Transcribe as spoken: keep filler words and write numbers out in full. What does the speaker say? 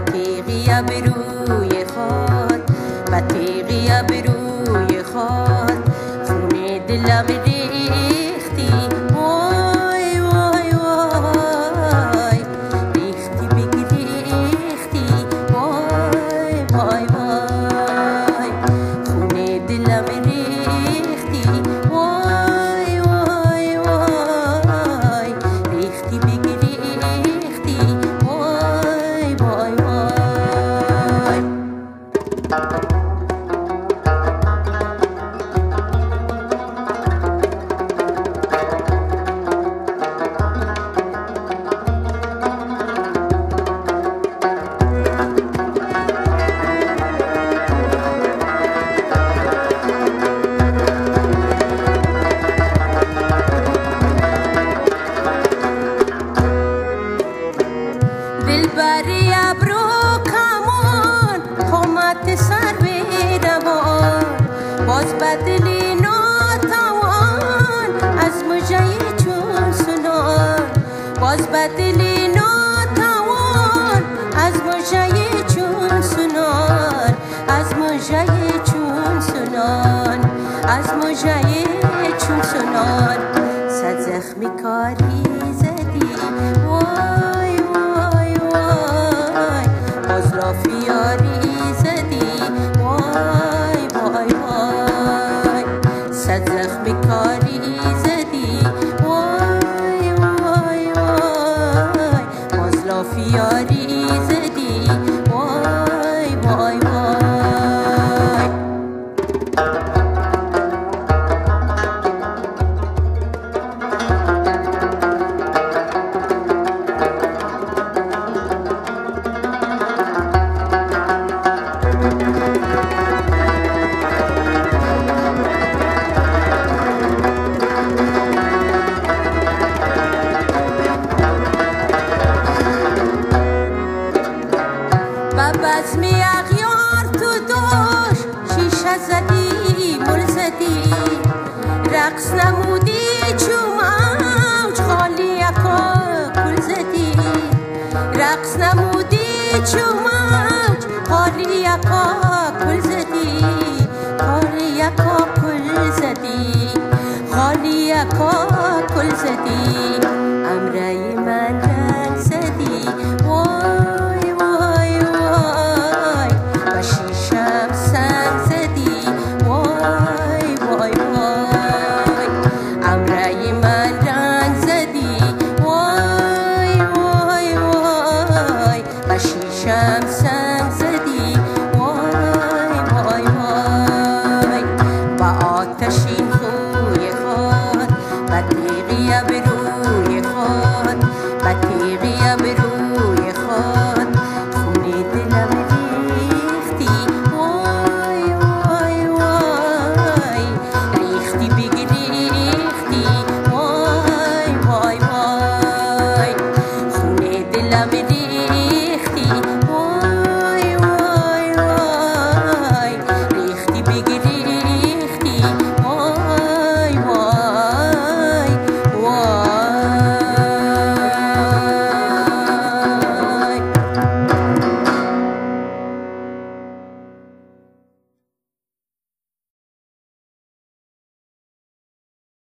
تیغی ابروی خود با تیغی ابروی خود خون دلم ریختی وای وای وای ریختی بگریختی وای وای وای خون دلم ریختی وای وای وای ریختی بگریختی وای وای وای دلبری ابرو کمان خامت سر به روان باز بدلی ناتوان از مژه چون سنان باز بدلی ناتوان از مژه چون سنان از مژه چون سنان از مژه چون سنان صد زخمی کاری زدی وای وای وای باز لافیاری زدی وای وای وای صد زخمی کاری زدی وای وای وای باز لافیاری زدی وای وای وای بزمی اغیار تو دوش شیشه زدی مل زدی رقص نمودی چو موج خالی یکا کل زدی رقص نمودی چو موج خالی یکا کل زدی خالی یکا کل زدی خالی یکا کل زدی امره من رنگ زدی وای وای وای با شیشم سنگ زدی وای وای وای امره من رنگ زدی وای وای وای با شیشم سنگ زدی